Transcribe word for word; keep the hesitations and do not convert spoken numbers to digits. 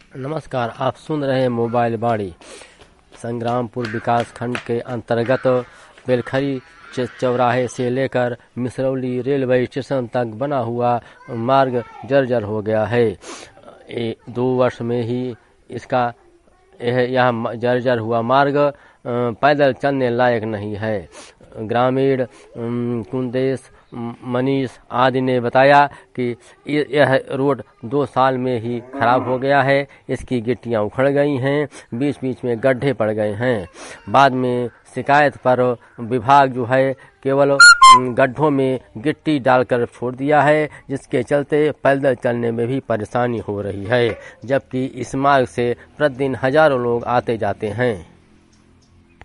नमस्कार, आप सुन रहे हैं मोबाइल बाड़ी। संग्रामपुर विकास खंड के अंतर्गत बेलखरी चौराहे से लेकर मिसरौली रेलवे स्टेशन तक बना हुआ मार्ग जर्जर हो गया है। ए, दो वर्ष में ही इसका यह यह जर्जर हुआ मार्ग पैदल चलने लायक नहीं है। ग्रामीण कुंदेश मनीष आदि ने बताया कि यह रोड दो साल में ही खराब हो गया है। इसकी गिट्टियां उखड़ गई हैं, बीच बीच में गड्ढे पड़ गए हैं। बाद में शिकायत पर विभाग जो है केवल गड्ढों में गिट्टी डालकर छोड़ दिया है, जिसके चलते पैदल चलने में भी परेशानी हो रही है, जबकि इस मार्ग से प्रतिदिन हजारों लोग आते जाते हैं।